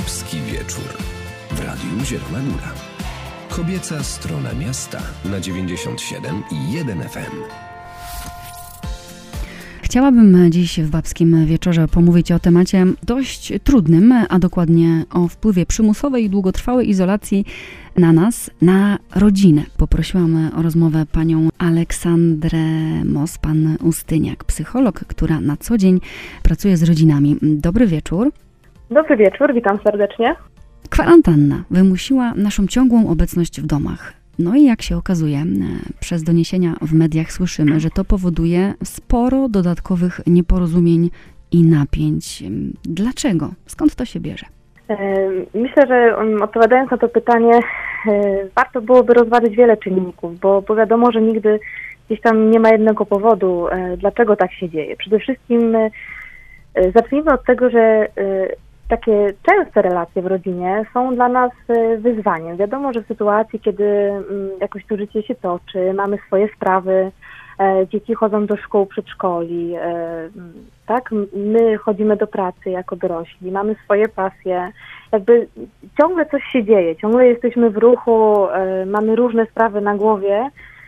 Babski Wieczór w Radiu Zielona Góra. Kobieca strona miasta na 97,1 FM. Chciałabym dziś w Babskim Wieczorze pomówić o temacie dość trudnym, a dokładnie o wpływie przymusowej i długotrwałej izolacji na nas, na rodzinę. Poprosiłam o rozmowę panią Aleksandrę Mospan-Ustyniak, psycholog, która na co dzień pracuje z rodzinami. Dobry wieczór. Dobry wieczór, witam serdecznie. Kwarantanna wymusiła naszą ciągłą obecność w domach. No i jak się okazuje, przez doniesienia w mediach słyszymy, że to powoduje sporo dodatkowych nieporozumień i napięć. Dlaczego? Skąd to się bierze? Myślę, że odpowiadając na to pytanie, warto byłoby rozważyć wiele czynników, bo wiadomo, że nigdy gdzieś tam nie ma jednego powodu, dlaczego tak się dzieje. Przede wszystkim zacznijmy od tego, że takie częste relacje w rodzinie są dla nas wyzwaniem. Wiadomo, że w sytuacji, kiedy jakoś to życie się toczy, mamy swoje sprawy, dzieci chodzą do szkół, przedszkoli, tak? My chodzimy do pracy jako dorośli, mamy swoje pasje, jakby ciągle coś się dzieje, ciągle jesteśmy w ruchu, mamy różne sprawy na głowie.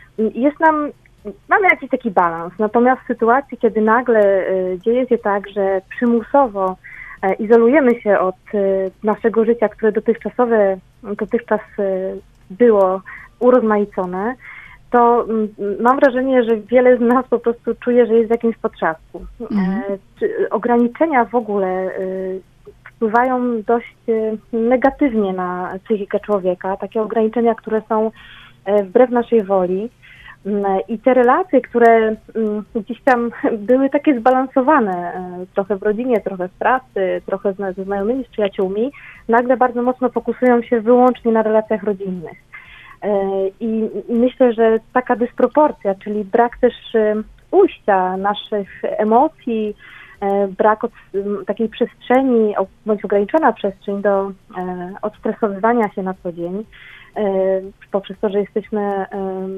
Mamy jakiś taki balans. Natomiast w sytuacji, kiedy nagle dzieje się tak, że przymusowo izolujemy się od naszego życia, które dotychczas było urozmaicone, to mam wrażenie, że wiele z nas po prostu czuje, że jest w jakimś potrzasku. Ograniczenia w ogóle wpływają dość negatywnie na psychikę człowieka. Takie ograniczenia, które są wbrew naszej woli. I te relacje, które gdzieś tam były takie zbalansowane, trochę w rodzinie, trochę w pracy, trochę ze znajomymi, z przyjaciółmi, nagle bardzo mocno fokusują się wyłącznie na relacjach rodzinnych. I myślę, że taka dysproporcja, czyli brak też ujścia naszych emocji, brak takiej przestrzeni, bądź ograniczona przestrzeń do odstresowywania się na co dzień, poprzez to, że jesteśmy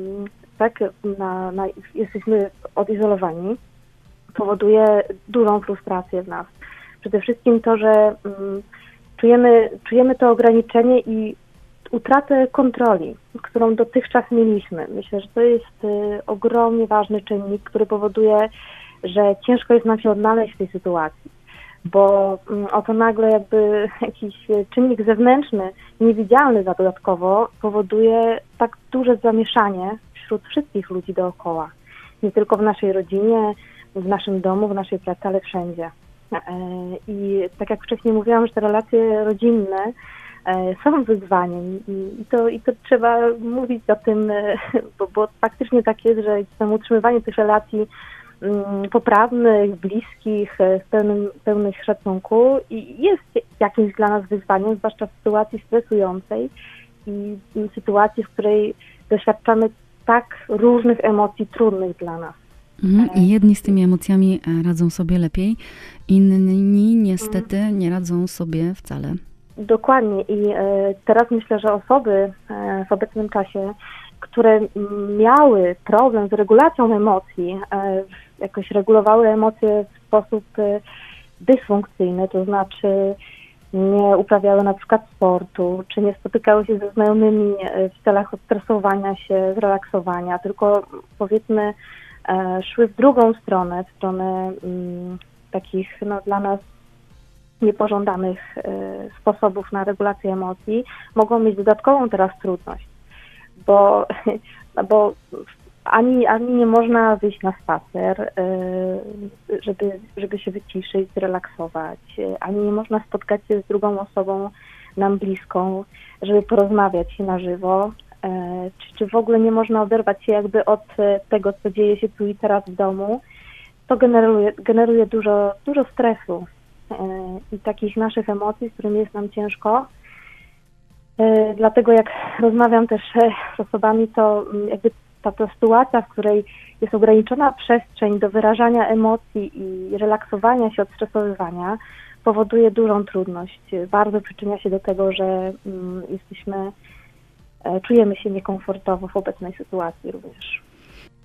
jesteśmy odizolowani, powoduje dużą frustrację w nas. Przede wszystkim to, że czujemy to ograniczenie i utratę kontroli, którą dotychczas mieliśmy. Myślę, że to jest ogromnie ważny czynnik, który powoduje, że ciężko jest nam się odnaleźć w tej sytuacji, bo oto nagle jakby jakiś czynnik zewnętrzny, niewidzialny dodatkowo, powoduje tak duże zamieszanie wśród wszystkich ludzi dookoła. Nie tylko w naszej rodzinie, w naszym domu, w naszej pracy, ale wszędzie. I tak jak wcześniej mówiłam, że te relacje rodzinne są wyzwaniem i to trzeba mówić o tym, bo faktycznie tak jest, że utrzymywanie tych relacji poprawnych, bliskich, pełnych szacunku i jest jakimś dla nas wyzwaniem, zwłaszcza w sytuacji stresującej i sytuacji, w której doświadczamy tak różnych emocji trudnych dla nas. I jedni z tymi emocjami radzą sobie lepiej, inni niestety nie radzą sobie wcale. Dokładnie i teraz myślę, że osoby w obecnym czasie, które miały problem z regulacją emocji, jakoś regulowały emocje w sposób dysfunkcyjny, to znaczy nie uprawiały na przykład sportu, czy nie spotykały się ze znajomymi w celach odstresowania się, zrelaksowania, tylko powiedzmy szły w drugą stronę, w stronę takich dla nas niepożądanych sposobów na regulację emocji, mogą mieć dodatkową teraz trudność, bo ani nie można wyjść na spacer, żeby się wyciszyć, zrelaksować, ani nie można spotkać się z drugą osobą nam bliską, żeby porozmawiać się na żywo, czy w ogóle nie można oderwać się jakby od tego, co dzieje się tu i teraz w domu. To generuje dużo stresu i takich naszych emocji, z którymi jest nam ciężko. Dlatego jak rozmawiam też z osobami, to jakby ta sytuacja, w której jest ograniczona przestrzeń do wyrażania emocji i relaksowania się, odstresowywania, powoduje dużą trudność. Bardzo przyczynia się do tego, że czujemy się niekomfortowo w obecnej sytuacji również.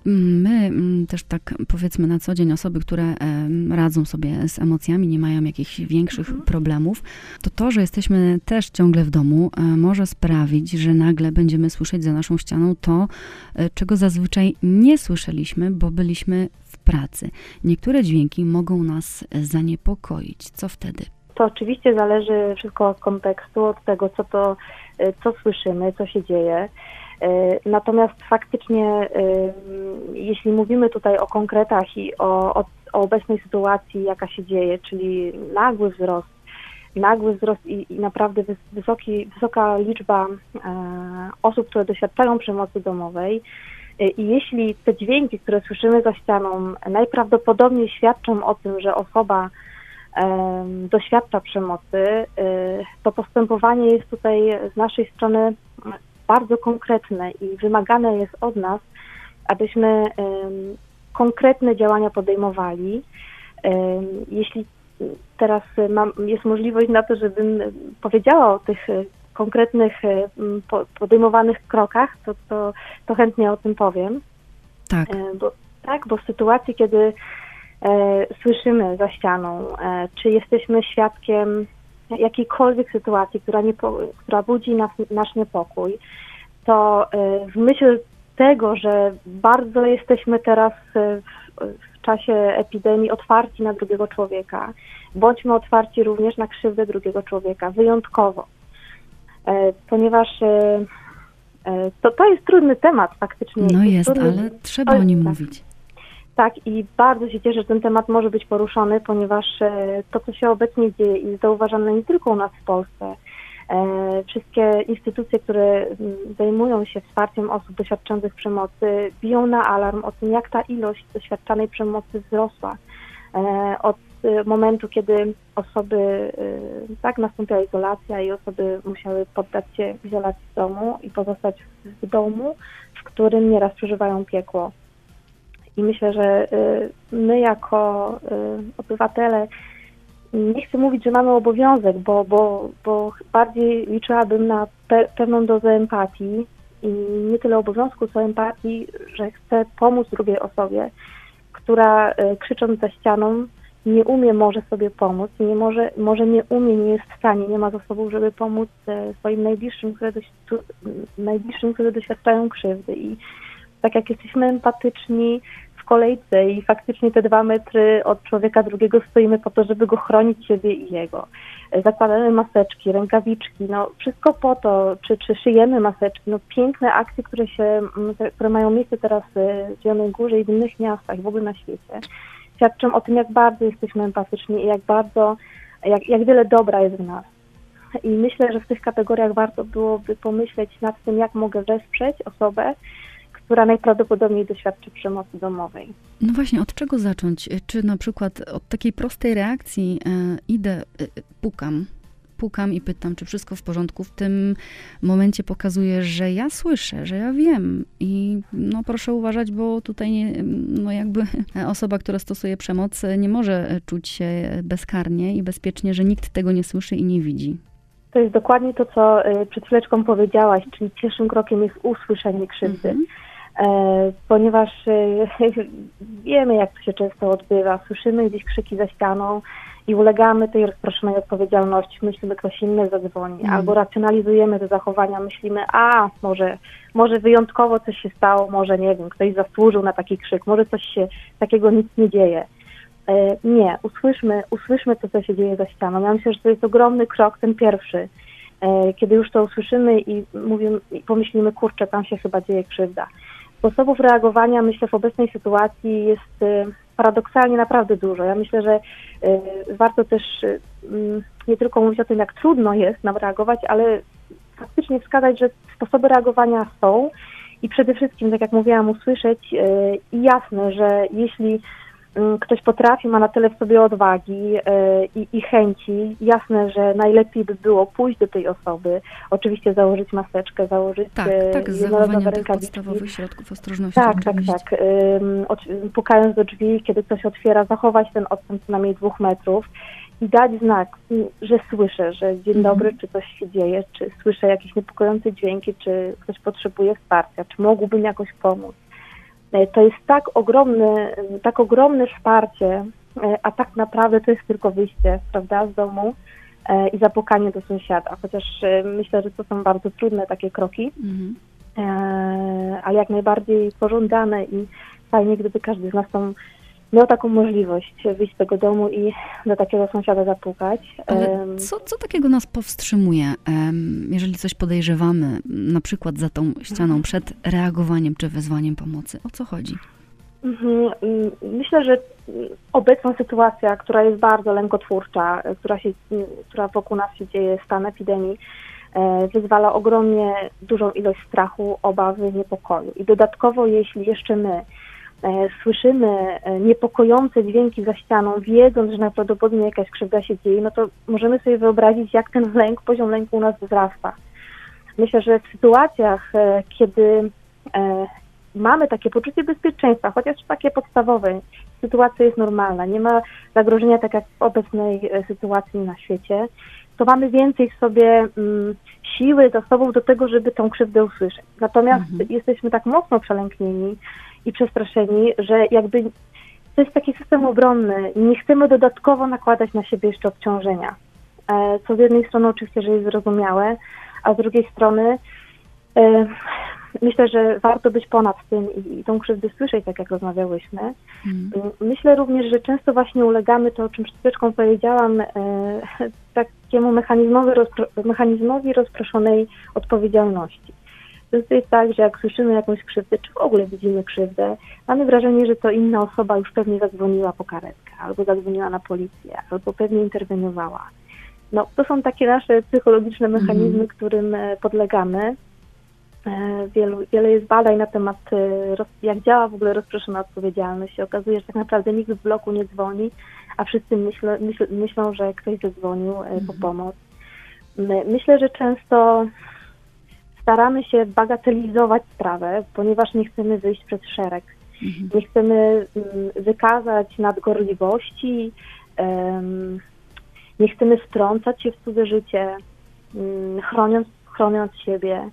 My też tak powiedzmy na co dzień osoby, które radzą sobie z emocjami, nie mają jakichś większych problemów, to, że jesteśmy też ciągle w domu, może sprawić, że nagle będziemy słyszeć za naszą ścianą to, czego zazwyczaj nie słyszeliśmy, bo byliśmy w pracy. Niektóre dźwięki mogą nas zaniepokoić. Co wtedy? To oczywiście zależy wszystko od kontekstu, od tego, co słyszymy, co się dzieje. Natomiast faktycznie, jeśli mówimy tutaj o konkretach i o obecnej sytuacji, jaka się dzieje, czyli nagły wzrost i naprawdę wysoka liczba osób, które doświadczają przemocy domowej, i jeśli te dźwięki, które słyszymy za ścianą, najprawdopodobniej świadczą o tym, że osoba doświadcza przemocy, to postępowanie jest tutaj z naszej strony bardzo konkretne i wymagane jest od nas, abyśmy konkretne działania podejmowali. Jeśli teraz jest możliwość na to, żebym powiedziała o tych konkretnych podejmowanych krokach, to chętnie o tym powiem. Tak. Bo w sytuacji, kiedy słyszymy za ścianą, czy jesteśmy świadkiem jakiejkolwiek sytuacji, która budzi nasz niepokój, to w myśl tego, że bardzo jesteśmy teraz w czasie epidemii otwarci na drugiego człowieka, bądźmy otwarci również na krzywdę drugiego człowieka, wyjątkowo. Ponieważ to jest trudny temat faktycznie. No jest, ale trzeba o nim mówić. Tak, i bardzo się cieszę, że ten temat może być poruszony, ponieważ to, co się obecnie dzieje i jest zauważane nie tylko u nas w Polsce, wszystkie instytucje, które zajmują się wsparciem osób doświadczających przemocy, biją na alarm o tym, jak ta ilość doświadczanej przemocy wzrosła. Od momentu, kiedy nastąpiła izolacja i osoby musiały poddać się izolacji w domu i pozostać w domu, w którym nieraz przeżywają piekło. I myślę, że my jako obywatele, nie chcę mówić, że mamy obowiązek, bo bardziej liczyłabym na pewną dozę empatii i nie tyle obowiązku, co empatii, że chcę pomóc drugiej osobie, która krzycząc za ścianą nie umie może sobie pomóc, nie umie, nie jest w stanie, nie ma zasobów, żeby pomóc swoim najbliższym, które doświadczają krzywdy. I tak jak jesteśmy empatyczni w kolejce i faktycznie te 2 metry od człowieka drugiego stoimy po to, żeby go chronić, siebie i jego. Zakładamy maseczki, rękawiczki, wszystko po to, czy szyjemy maseczki, piękne akcje, które mają miejsce teraz w Zielonej Górze i w innych miastach, w ogóle na świecie, świadczą o tym, jak bardzo jesteśmy empatyczni i jak wiele dobra jest w nas. I myślę, że w tych kategoriach warto byłoby pomyśleć nad tym, jak mogę wesprzeć osobę, która najprawdopodobniej doświadczy przemocy domowej. No właśnie, od czego zacząć? Czy na przykład od takiej prostej reakcji idę, pukam i pytam, czy wszystko w porządku. W tym momencie pokazuję, że ja słyszę, że ja wiem i proszę uważać, bo tutaj osoba, która stosuje przemoc, nie może czuć się bezkarnie i bezpiecznie, że nikt tego nie słyszy i nie widzi. To jest dokładnie to, co przed chwileczką powiedziałaś, czyli pierwszym krokiem jest usłyszenie krzywdy. Ponieważ wiemy, jak to się często odbywa. Słyszymy gdzieś krzyki za ścianą i ulegamy tej rozproszonej odpowiedzialności. Myślimy, ktoś inny zadzwoni. Albo racjonalizujemy te zachowania. Myślimy, może wyjątkowo coś się stało, może nie wiem, ktoś zasłużył na taki krzyk, może coś się takiego nic nie dzieje. Nie, usłyszmy to, co się dzieje za ścianą. Ja myślę, że to jest ogromny krok, ten pierwszy. Kiedy już to usłyszymy i pomyślimy, kurczę, tam się chyba dzieje krzywda. Sposobów reagowania, myślę, w obecnej sytuacji jest paradoksalnie naprawdę dużo. Ja myślę, że warto też nie tylko mówić o tym, jak trudno jest nam reagować, ale faktycznie wskazać, że sposoby reagowania są i przede wszystkim, tak jak mówiłam, usłyszeć i jasne, że jeśli ktoś potrafi, ma na tyle w sobie odwagi i chęci. Jasne, że najlepiej by było pójść do tej osoby, oczywiście założyć maseczkę, założyć zachowanie tych podstawowych środków ostrożności. Tak. Pukając do drzwi, kiedy ktoś otwiera, zachować ten odstęp co najmniej 2 metrów i dać znak, że słyszę, że dzień dobry, czy coś się dzieje, czy słyszę jakieś niepokojące dźwięki, czy ktoś potrzebuje wsparcia, czy mógłbym jakoś pomóc. To jest tak ogromne wsparcie, a tak naprawdę to jest tylko wyjście, prawda, z domu i zapukanie do sąsiada, chociaż myślę, że to są bardzo trudne takie kroki, ale jak najbardziej pożądane i fajnie, gdyby każdy z nas miał taką możliwość wyjść z tego domu i do takiego sąsiada zapukać. Ale co takiego nas powstrzymuje, jeżeli coś podejrzewamy, na przykład za tą ścianą, przed reagowaniem czy wezwaniem pomocy? O co chodzi? Myślę, że obecna sytuacja, która jest bardzo lękotwórcza, która wokół nas się dzieje, stan epidemii, wyzwala ogromnie dużą ilość strachu, obawy, niepokoju. I dodatkowo, jeśli jeszcze my słyszymy niepokojące dźwięki za ścianą, wiedząc, że najprawdopodobniej jakaś krzywda się dzieje, no to możemy sobie wyobrazić, jak ten poziom lęku u nas wzrasta. Myślę, że w sytuacjach, kiedy mamy takie poczucie bezpieczeństwa, chociaż takie podstawowe, sytuacja jest normalna, nie ma zagrożenia tak jak w obecnej sytuacji na świecie, to mamy więcej w sobie siły, zasobów do tego, żeby tą krzywdę usłyszeć. Natomiast jesteśmy tak mocno przelęknieni i przestraszeni, że jakby to jest taki system obronny i nie chcemy dodatkowo nakładać na siebie jeszcze obciążenia. Co z jednej strony oczywiście, że jest zrozumiałe, a z drugiej strony myślę, że warto być ponad tym i tą krzywdę słyszeć, tak jak rozmawiałyśmy. Myślę również, że często właśnie ulegamy, to o czym przed chwileczką powiedziałam, takiemu mechanizmowi rozproszonej odpowiedzialności. Często jest tak, że jak słyszymy jakąś krzywdę, czy w ogóle widzimy krzywdę, mamy wrażenie, że to inna osoba już pewnie zadzwoniła po karetkę, albo zadzwoniła na policję, albo pewnie interweniowała. No, to są takie nasze psychologiczne mechanizmy, którym podlegamy. Wiele jest badań na temat, jak działa w ogóle rozproszona odpowiedzialność. Się okazuje, że tak naprawdę nikt w bloku nie dzwoni, a wszyscy myślą, że ktoś zadzwonił po pomoc. Myślę, że często staramy się bagatelizować sprawę, ponieważ nie chcemy wyjść przez szereg. Nie chcemy wykazać nadgorliwości, nie chcemy wtrącać się w cudze życie, chroniąc siebie.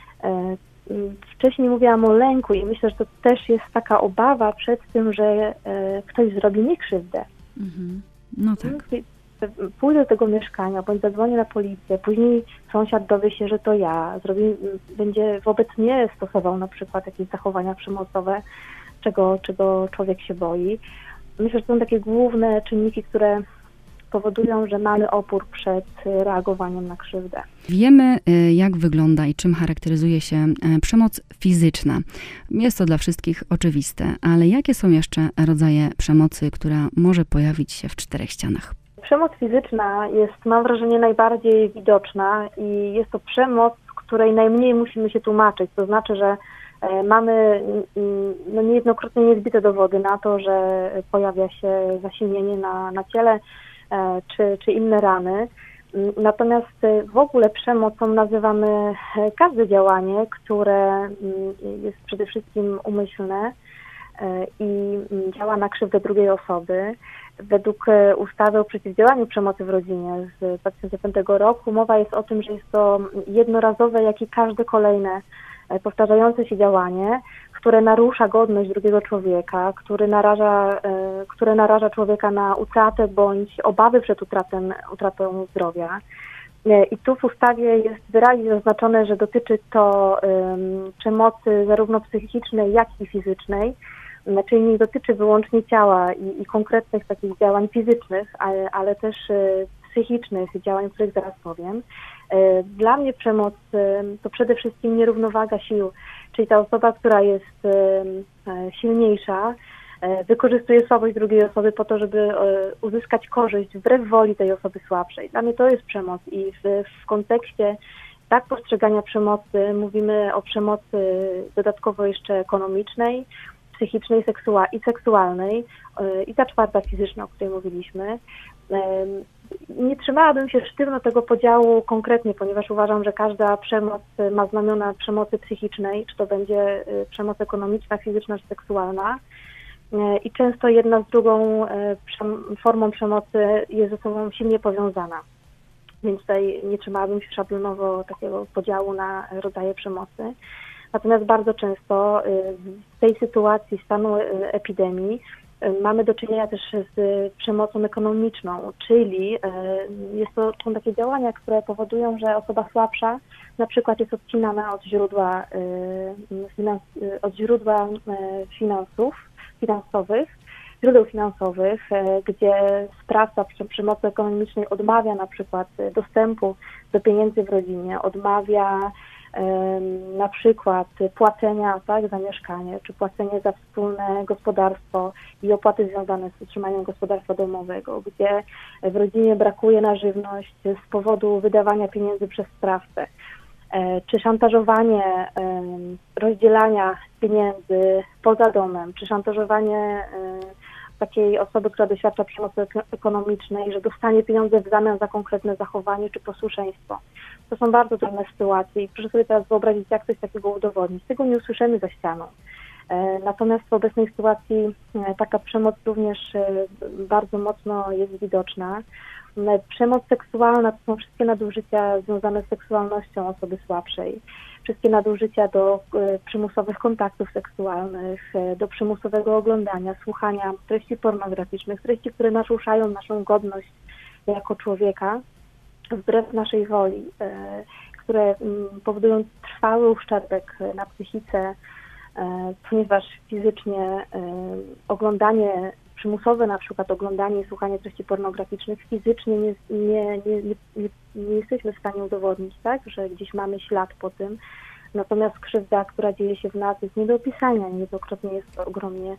Wcześniej mówiłam o lęku i myślę, że to też jest taka obawa przed tym, że ktoś zrobi mi krzywdę. No tak. Pójdę do tego mieszkania, bądź zadzwonię na policję, później sąsiad dowie się, że to ja, będzie wobec mnie stosował na przykład jakieś zachowania przemocowe, czego człowiek się boi. Myślę, że to są takie główne czynniki, które powodują, że mamy opór przed reagowaniem na krzywdę. Wiemy, jak wygląda i czym charakteryzuje się przemoc fizyczna. Jest to dla wszystkich oczywiste, ale jakie są jeszcze rodzaje przemocy, która może pojawić się w czterech ścianach? Przemoc fizyczna jest, mam wrażenie, najbardziej widoczna i jest to przemoc, której najmniej musimy się tłumaczyć. To znaczy, że mamy niejednokrotnie niezbite dowody na to, że pojawia się zasilnienie na ciele czy inne rany. Natomiast w ogóle przemocą nazywamy każde działanie, które jest przede wszystkim umyślne i działa na krzywdę drugiej osoby. Według ustawy o przeciwdziałaniu przemocy w rodzinie z 2005 roku mowa jest o tym, że jest to jednorazowe, jak i każde kolejne powtarzające się działanie, które narusza godność drugiego człowieka, które naraża człowieka na utratę bądź obawy przed utratą zdrowia. I tu w ustawie jest wyraźnie zaznaczone, że dotyczy to przemocy zarówno psychicznej, jak i fizycznej, czyli nie dotyczy wyłącznie ciała i konkretnych takich działań fizycznych, ale też psychicznych działań, o których zaraz powiem. Dla mnie przemoc to przede wszystkim nierównowaga sił, czyli ta osoba, która jest silniejsza, wykorzystuje słabość drugiej osoby po to, żeby uzyskać korzyść wbrew woli tej osoby słabszej. Dla mnie to jest przemoc i w kontekście tak postrzegania przemocy mówimy o przemocy dodatkowo jeszcze ekonomicznej, psychicznej i seksualnej i ta czwarta fizyczna, o której mówiliśmy. Nie trzymałabym się sztywno tego podziału konkretnie, ponieważ uważam, że każda przemoc ma znamiona przemocy psychicznej, czy to będzie przemoc ekonomiczna, fizyczna czy seksualna. I często jedna z drugą formą przemocy jest ze sobą silnie powiązana. Więc tutaj nie trzymałabym się szablonowo takiego podziału na rodzaje przemocy. Natomiast bardzo często w tej sytuacji stanu epidemii mamy do czynienia też z przemocą ekonomiczną, czyli są takie działania, które powodują, że osoba słabsza na przykład jest odcinana od źródła źródeł finansowych, gdzie sprawca przemocy ekonomicznej odmawia na przykład dostępu do pieniędzy w rodzinie, odmawia na przykład płacenia, tak, za mieszkanie, czy płacenie za wspólne gospodarstwo i opłaty związane z utrzymaniem gospodarstwa domowego, gdzie w rodzinie brakuje na żywność z powodu wydawania pieniędzy przez sprawcę, czy szantażowanie rozdzielania pieniędzy poza domem, czy szantażowanie takiej osoby, która doświadcza przemocy ekonomicznej, że dostanie pieniądze w zamian za konkretne zachowanie czy posłuszeństwo. To są bardzo trudne sytuacje i proszę sobie teraz wyobrazić, jak coś takiego udowodnić. Tego nie usłyszymy za ścianą. Natomiast w obecnej sytuacji taka przemoc również bardzo mocno jest widoczna. Przemoc seksualna to są wszystkie nadużycia związane z seksualnością osoby słabszej. Wszystkie nadużycia do przymusowych kontaktów seksualnych, do przymusowego oglądania, słuchania treści pornograficznych, treści, które naruszają naszą godność jako człowieka wbrew naszej woli, które powodują trwały uszczerbek na psychice, ponieważ fizycznie oglądanie przymusowe, na przykład oglądanie i słuchanie treści pornograficznych, fizycznie nie jesteśmy w stanie udowodnić, tak, że gdzieś mamy ślad po tym. Natomiast krzywda, która dzieje się w nas, jest nie do opisania, niejednokrotnie jest to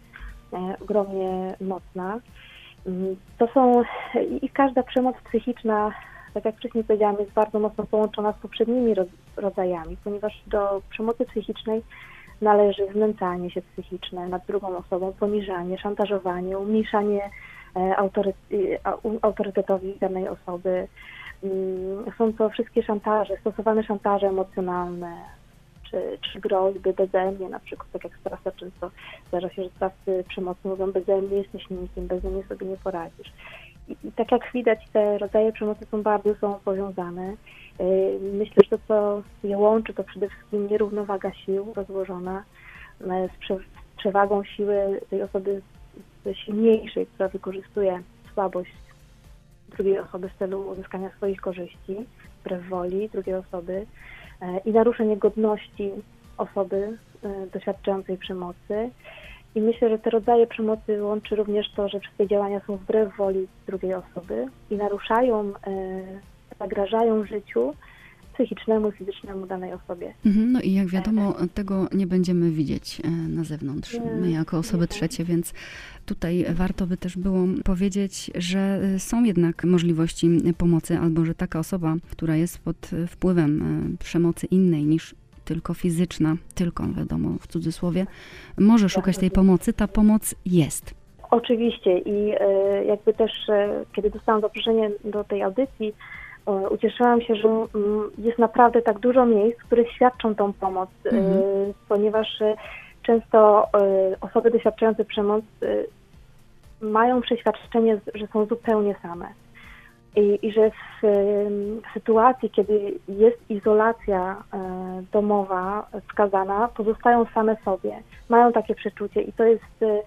ogromnie mocna. To są i każda przemoc psychiczna, tak jak wcześniej powiedziałam, jest bardzo mocno połączona z poprzednimi rodzajami, ponieważ do przemocy psychicznej należy znęcanie się psychiczne nad drugą osobą, poniżanie, szantażowanie, umniejszanie autorytetowi danej osoby. Są to wszystkie szantaże, stosowane szantaże emocjonalne, czy groźby bezemnie, na przykład, tak jak sprawca często zdarza się, że sprawcy przemocy mówią: bezemnie jesteś nikim, bezemnie sobie nie poradzisz. I tak jak widać, te rodzaje przemocy są bardzo powiązane. Myślę, że to, co je łączy, to przede wszystkim nierównowaga sił rozłożona z przewagą siły tej osoby silniejszej, która wykorzystuje słabość drugiej osoby w celu uzyskania swoich korzyści, wbrew woli drugiej osoby, i naruszenie godności osoby doświadczającej przemocy. I myślę, że te rodzaje przemocy łączy również to, że wszystkie działania są wbrew woli drugiej osoby i naruszają, zagrażają życiu psychicznemu, fizycznemu danej osobie. No i jak wiadomo, tego nie będziemy widzieć na zewnątrz, my jako osoby trzecie, więc tutaj warto by też było powiedzieć, że są jednak możliwości pomocy, albo że taka osoba, która jest pod wpływem przemocy innej niż tylko fizyczna, tylko wiadomo w cudzysłowie, może szukać tej pomocy, ta pomoc jest. Oczywiście i jakby też, kiedy dostałam zaproszenie do tej audycji, ucieszyłam się, że jest naprawdę tak dużo miejsc, które świadczą tą pomoc, ponieważ często osoby doświadczające przemoc mają przeświadczenie, że są zupełnie same. I że w sytuacji, kiedy jest izolacja domowa wskazana, pozostają same sobie. Mają takie przeczucie i to jest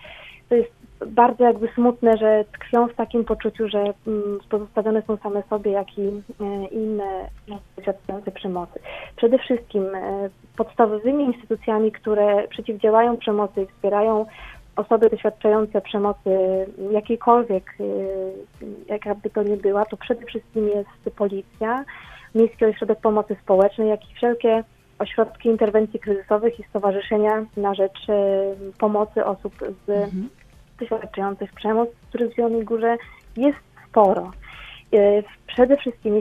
bardzo jakby smutne, że tkwią w takim poczuciu, że pozostawione są same sobie, jak i inne doświadczające przemocy. Przede wszystkim podstawowymi instytucjami, które przeciwdziałają przemocy i wspierają osoby doświadczające przemocy jakiejkolwiek, jaka by to nie była, to przede wszystkim jest policja, Miejski Ośrodek Pomocy Społecznej, jak i wszelkie ośrodki interwencji kryzysowych i stowarzyszenia na rzecz pomocy osób doświadczających przemoc, których w Zielonej Górze jest sporo. Przede wszystkim,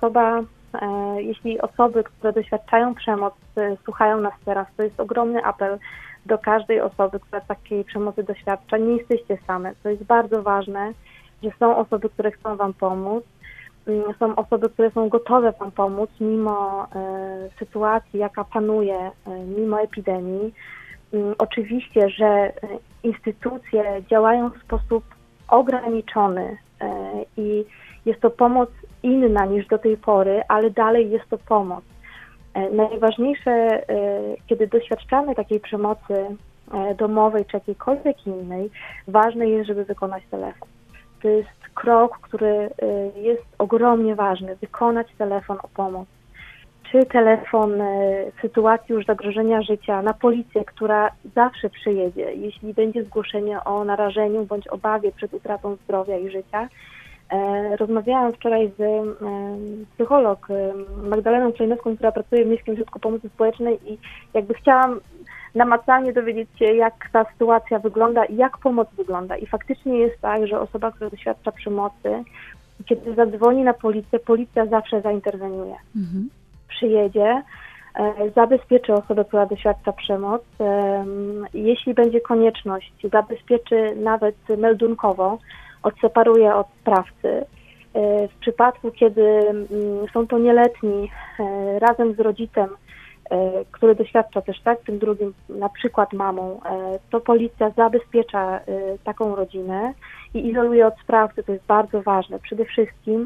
jeśli osoby, które doświadczają przemoc, słuchają nas teraz, to jest ogromny apel do każdej osoby, która takiej przemocy doświadcza. Nie jesteście same. To jest bardzo ważne, że są osoby, które chcą wam pomóc. Są osoby, które są gotowe wam pomóc mimo sytuacji, jaka panuje, mimo epidemii. Oczywiście, że instytucje działają w sposób ograniczony i jest to pomoc inna niż do tej pory, ale dalej jest to pomoc. Najważniejsze, kiedy doświadczamy takiej przemocy domowej czy jakiejkolwiek innej, ważne jest, żeby wykonać telefon. To jest krok, który jest ogromnie ważny, wykonać telefon o pomoc. Czy telefon w sytuacji już zagrożenia życia na policję, która zawsze przyjedzie, jeśli będzie zgłoszenie o narażeniu bądź obawie przed utratą zdrowia i życia. Rozmawiałam wczoraj z psycholog Magdaleną Klejnowską, która pracuje w Miejskim Ośrodku Pomocy Społecznej i jakby chciałam namacalnie dowiedzieć się, jak ta sytuacja wygląda i jak pomoc wygląda. I faktycznie jest tak, że osoba, która doświadcza przemocy, kiedy zadzwoni na policję, policja zawsze zainterweniuje. Przyjedzie, zabezpieczy osobę, która doświadcza przemoc. Jeśli będzie konieczność, zabezpieczy nawet meldunkowo, odseparuje od sprawcy. W przypadku, kiedy są to nieletni razem z rodzicem, który doświadcza też tym drugim, na przykład mamą, to policja zabezpiecza taką rodzinę i izoluje od sprawcy. To jest bardzo ważne. Przede wszystkim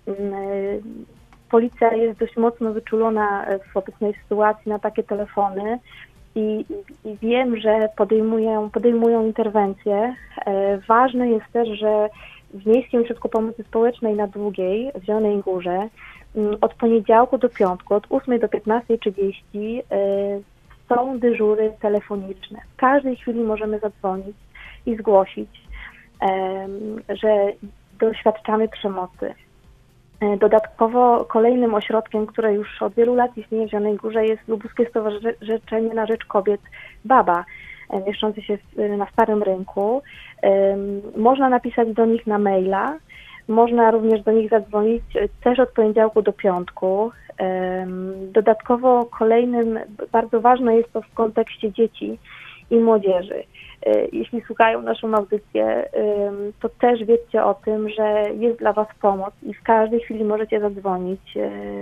policja jest dość mocno wyczulona w obecnej sytuacji na takie telefony i wiem, że podejmują interwencje. Ważne jest też, że w Miejskim Ośrodku Pomocy Społecznej na Długiej, w Zielonej Górze, od poniedziałku do piątku, od 8 do 15:30 są dyżury telefoniczne. W każdej chwili możemy zadzwonić i zgłosić, że doświadczamy przemocy. Dodatkowo kolejnym ośrodkiem, które już od wielu lat istnieje w Zielonej Górze, jest Lubuskie Stowarzyszenie na Rzecz Kobiet BABA, mieszczące się na Starym Rynku. Można napisać do nich na maila, można również do nich zadzwonić też od poniedziałku do piątku. Dodatkowo kolejnym, bardzo ważne jest to w kontekście dzieci i młodzieży. Jeśli słuchają naszą audycję, to też wiedzcie o tym, że jest dla Was pomoc i w każdej chwili możecie zadzwonić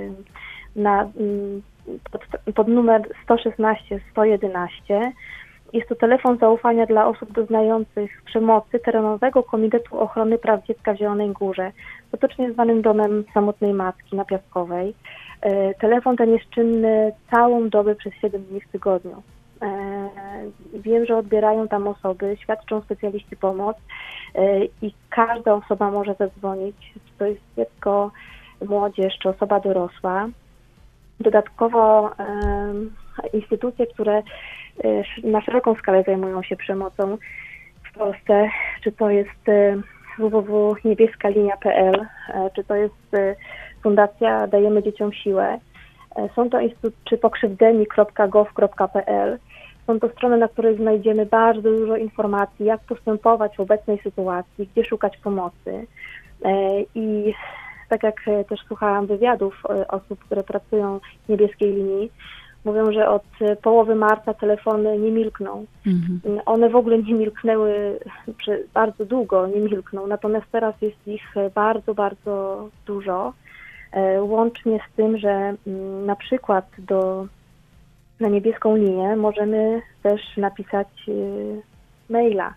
pod numer 116 111. Jest to telefon zaufania dla osób doznających przemocy Terenowego Komitetu Ochrony Praw Dziecka w Zielonej Górze, potocznie zwanym Domem Samotnej Matki na Piaskowej. Telefon ten jest czynny całą dobę przez 7 dni w tygodniu. Wiem, że odbierają tam osoby, świadczą specjaliści pomoc i każda osoba może zadzwonić, czy to jest dziecko, młodzież, czy osoba dorosła. Dodatkowo instytucje, które na szeroką skalę zajmują się przemocą w Polsce, czy to jest www.niebieskalinia.pl, czy to jest Fundacja Dajemy Dzieciom Siłę, są to czy pokrzywdzeni.gov.pl. Są to strony, na których znajdziemy bardzo dużo informacji, jak postępować w obecnej sytuacji, gdzie szukać pomocy. I tak jak też słuchałam wywiadów osób, które pracują w Niebieskiej Linii, mówią, że od połowy marca telefony nie milkną. One w ogóle nie milknęły bardzo długo, nie milkną, natomiast teraz jest ich bardzo, bardzo dużo. Łącznie z tym, że na przykład na Niebieską Linię możemy też napisać maila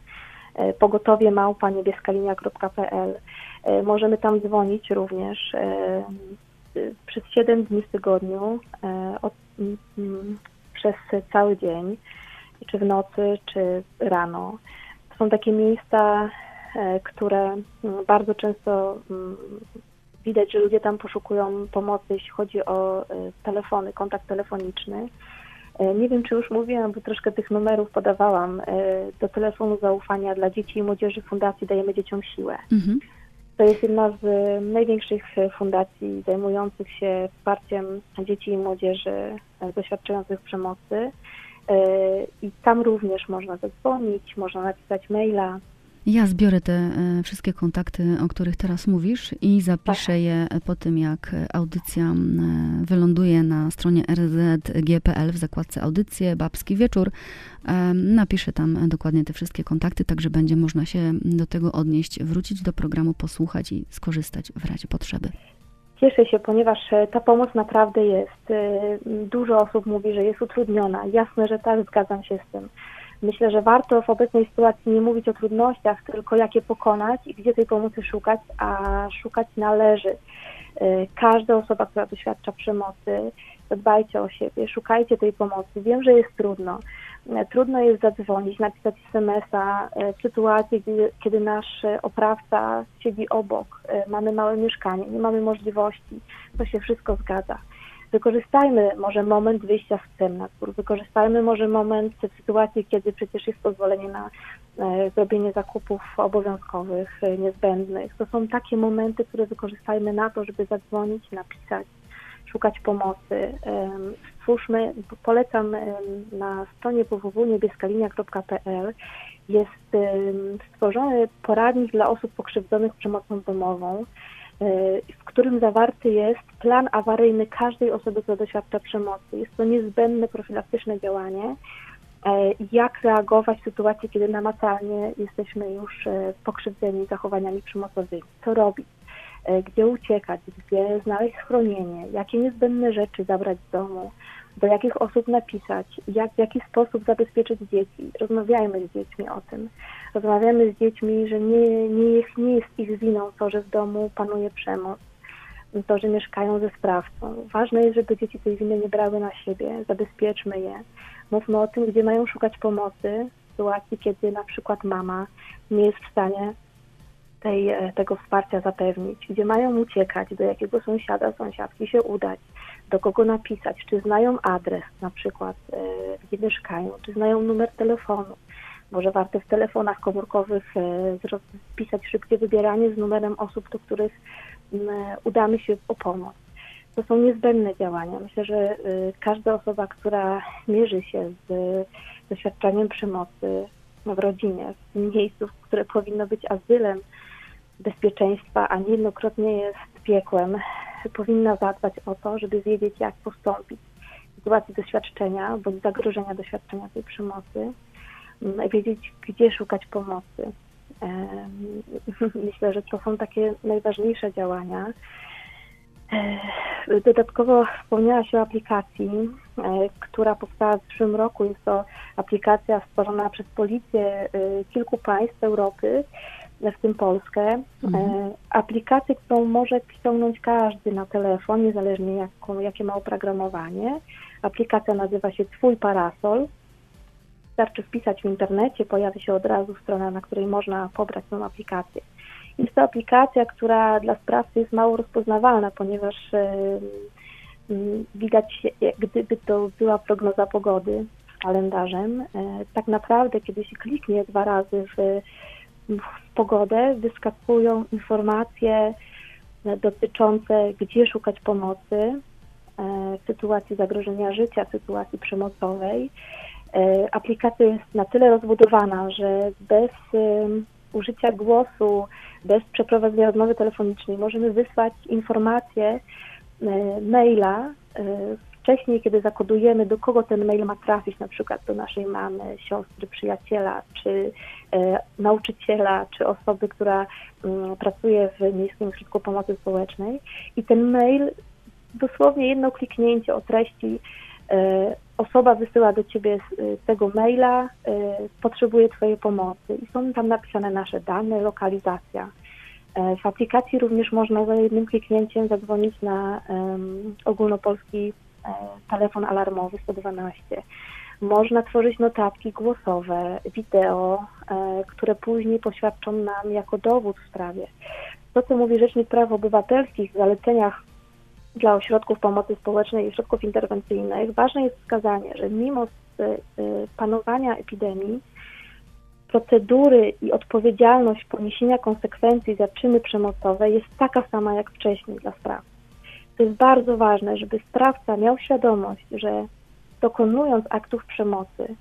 pogotowie@niebieskalinia.pl. Możemy tam dzwonić również przez 7 dni w tygodniu, przez cały dzień, czy w nocy, czy rano. Są takie miejsca, które bardzo często widać, że ludzie tam poszukują pomocy, jeśli chodzi o telefony, kontakt telefoniczny. Nie wiem, czy już mówiłam, bo troszkę tych numerów podawałam, do telefonu zaufania dla dzieci i młodzieży Fundacji Dajemy Dzieciom Siłę. To jest jedna z największych fundacji zajmujących się wsparciem dzieci i młodzieży doświadczających przemocy. I tam również można zadzwonić, można napisać maila. Ja zbiorę te wszystkie kontakty, o których teraz mówisz i zapiszę je po tym, jak audycja wyląduje na stronie rzg.pl w zakładce audycje, Babski Wieczór. Napiszę tam dokładnie te wszystkie kontakty, tak że będzie można się do tego odnieść, wrócić do programu, posłuchać i skorzystać w razie potrzeby. Cieszę się, ponieważ ta pomoc naprawdę jest. Dużo osób mówi, że jest utrudniona. Jasne, że tak, zgadzam się z tym. Myślę, że warto w obecnej sytuacji nie mówić o trudnościach, tylko jak je pokonać i gdzie tej pomocy szukać, a szukać należy. Każda osoba, która doświadcza przemocy, dbajcie o siebie, szukajcie tej pomocy. Wiem, że jest trudno. Trudno jest zadzwonić, napisać SMS-a w sytuacji, kiedy nasz oprawca siedzi obok, mamy małe mieszkanie, nie mamy możliwości, to się wszystko zgadza. Wykorzystajmy może moment wyjścia z scen na dwór, wykorzystajmy może moment w sytuacji, kiedy przecież jest pozwolenie na zrobienie zakupów obowiązkowych, niezbędnych. To są takie momenty, które wykorzystajmy na to, żeby zadzwonić, napisać, szukać pomocy. Stwórzmy, polecam na stronie www.niebieskalinia.pl jest stworzony poradnik dla osób pokrzywdzonych przemocą domową, w którym zawarty jest plan awaryjny każdej osoby, która doświadcza przemocy. Jest to niezbędne profilaktyczne działanie, jak reagować w sytuacji, kiedy namacalnie jesteśmy już pokrzywdzeni zachowaniami przemocowymi. Co robić? Gdzie uciekać? Gdzie znaleźć schronienie? Jakie niezbędne rzeczy zabrać z domu? Do jakich osób napisać? W jaki sposób zabezpieczyć dzieci? Rozmawiajmy z dziećmi o tym. Rozmawiamy z dziećmi, że nie jest ich winą to, że w domu panuje przemoc, to, że mieszkają ze sprawcą. Ważne jest, żeby dzieci tej winy nie brały na siebie. Zabezpieczmy je. Mówmy o tym, gdzie mają szukać pomocy w sytuacji, kiedy na przykład mama nie jest w stanie tego wsparcia zapewnić, gdzie mają uciekać, do jakiego sąsiada, sąsiadki się udać, do kogo napisać, czy znają adres na przykład, gdzie mieszkają, czy znają numer telefonu. Może warto w telefonach komórkowych wpisać szybkie wybieranie z numerem osób, do których udamy się o pomoc. To są niezbędne działania. Myślę, że każda osoba, która mierzy się z doświadczeniem przemocy w rodzinie, w miejscu, które powinno być azylem bezpieczeństwa, a niejednokrotnie jest piekłem, powinna zadbać o to, żeby wiedzieć, jak postąpić w sytuacji doświadczenia bądź zagrożenia doświadczenia tej przemocy, wiedzieć, gdzie szukać pomocy. Myślę, że to są takie najważniejsze działania. Dodatkowo wspomniałaś o aplikacji, która powstała w zeszłym roku. Jest to aplikacja stworzona przez policję kilku państw Europy, w tym Polskę. Aplikację, którą może ściągnąć każdy na telefon, niezależnie jakie ma oprogramowanie. Aplikacja nazywa się Twój Parasol. Wystarczy wpisać w internecie, pojawi się od razu strona, na której można pobrać tę aplikację. Jest to aplikacja, która dla sprawcy jest mało rozpoznawalna, ponieważ widać, gdyby to była prognoza pogody z kalendarzem. Tak naprawdę, kiedy się kliknie 2 razy w pogodę, wyskakują informacje dotyczące, gdzie szukać pomocy w sytuacji zagrożenia życia, w sytuacji przemocowej. Aplikacja jest na tyle rozbudowana, że bez użycia głosu, bez przeprowadzenia rozmowy telefonicznej możemy wysłać informacje maila wcześniej, kiedy zakodujemy, do kogo ten mail ma trafić, na przykład do naszej mamy, siostry, przyjaciela, czy nauczyciela, czy osoby, która pracuje w Miejskim Ośrodku Pomocy Społecznej. I ten mail, dosłownie jedno kliknięcie o treści, osoba wysyła do Ciebie tego maila, potrzebuje Twojej pomocy i są tam napisane nasze dane, lokalizacja. W aplikacji również można za jednym kliknięciem zadzwonić na ogólnopolski telefon alarmowy 112. Można tworzyć notatki głosowe, wideo, które później poświadczą nam jako dowód w sprawie. To, co mówi Rzecznik Praw Obywatelskich w zaleceniach dla ośrodków pomocy społecznej i ośrodków interwencyjnych, ważne jest wskazanie, że mimo panowania epidemii, procedury i odpowiedzialność poniesienia konsekwencji za czyny przemocowe jest taka sama jak wcześniej dla sprawcy. To jest bardzo ważne, żeby sprawca miał świadomość, że dokonując aktów przemocy,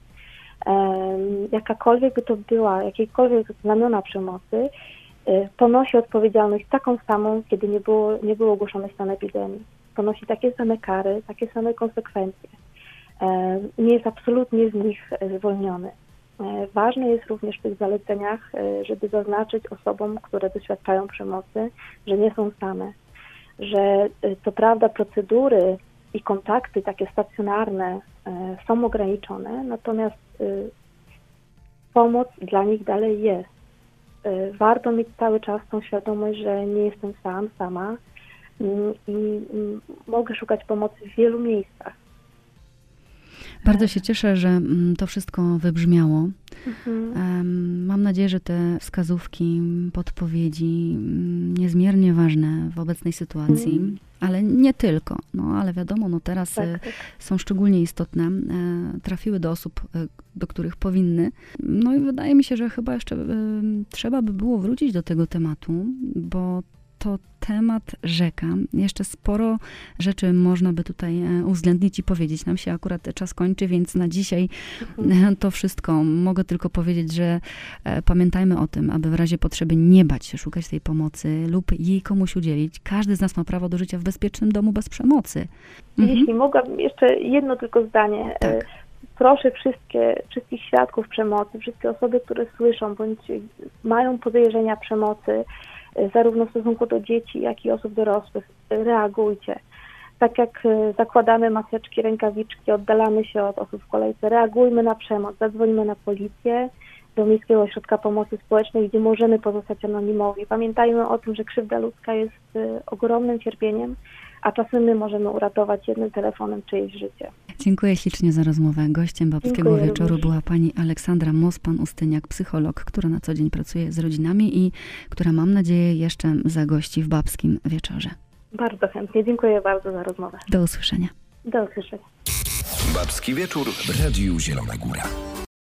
jakakolwiek by to była, jakiekolwiek znamiona przemocy, ponosi odpowiedzialność taką samą, kiedy nie był ogłoszony stan epidemii. Ponosi takie same kary, takie same konsekwencje. Nie jest absolutnie z nich zwolniony. Ważne jest również w tych zaleceniach, żeby zaznaczyć osobom, które doświadczają przemocy, że nie są same. Że co prawda procedury i kontakty takie stacjonarne są ograniczone, natomiast pomoc dla nich dalej jest. Warto mieć cały czas tą świadomość, że nie jestem sam, sama, i mogę szukać pomocy w wielu miejscach. Bardzo się cieszę, że to wszystko wybrzmiało. Mam nadzieję, że te wskazówki, podpowiedzi niezmiernie ważne w obecnej sytuacji, ale nie tylko. Ale wiadomo, teraz Tak. są szczególnie istotne. Trafiły do osób, do których powinny. I wydaje mi się, że chyba jeszcze trzeba by było wrócić do tego tematu, bo to temat rzeka. Jeszcze sporo rzeczy można by tutaj uwzględnić i powiedzieć. Nam się akurat czas kończy, więc na dzisiaj to wszystko. Mogę tylko powiedzieć, że pamiętajmy o tym, aby w razie potrzeby nie bać się szukać tej pomocy lub jej komuś udzielić. Każdy z nas ma prawo do życia w bezpiecznym domu bez przemocy. Jeśli mogłabym jeszcze jedno tylko zdanie. Tak. Proszę wszystkich świadków przemocy, wszystkie osoby, które słyszą bądź mają podejrzenia przemocy, zarówno w stosunku do dzieci, jak i osób dorosłych, reagujcie. Tak jak zakładamy maseczki, rękawiczki, oddalamy się od osób w kolejce, reagujmy na przemoc, zadzwońmy na policję, do Miejskiego Ośrodka Pomocy Społecznej, gdzie możemy pozostać anonimowi. Pamiętajmy o tym, że krzywda ludzka jest ogromnym cierpieniem, a czasem my możemy uratować jednym telefonem czyjeś życie. Dziękuję ślicznie za rozmowę. Gościem Babskiego Wieczoru była pani Aleksandra Mospan-Ustyniak, psycholog, która na co dzień pracuje z rodzinami i która, mam nadzieję, jeszcze zagości w Babskim Wieczorze. Bardzo chętnie. Dziękuję bardzo za rozmowę. Do usłyszenia. Do usłyszenia. Babski Wieczór w Radiu Zielona Góra.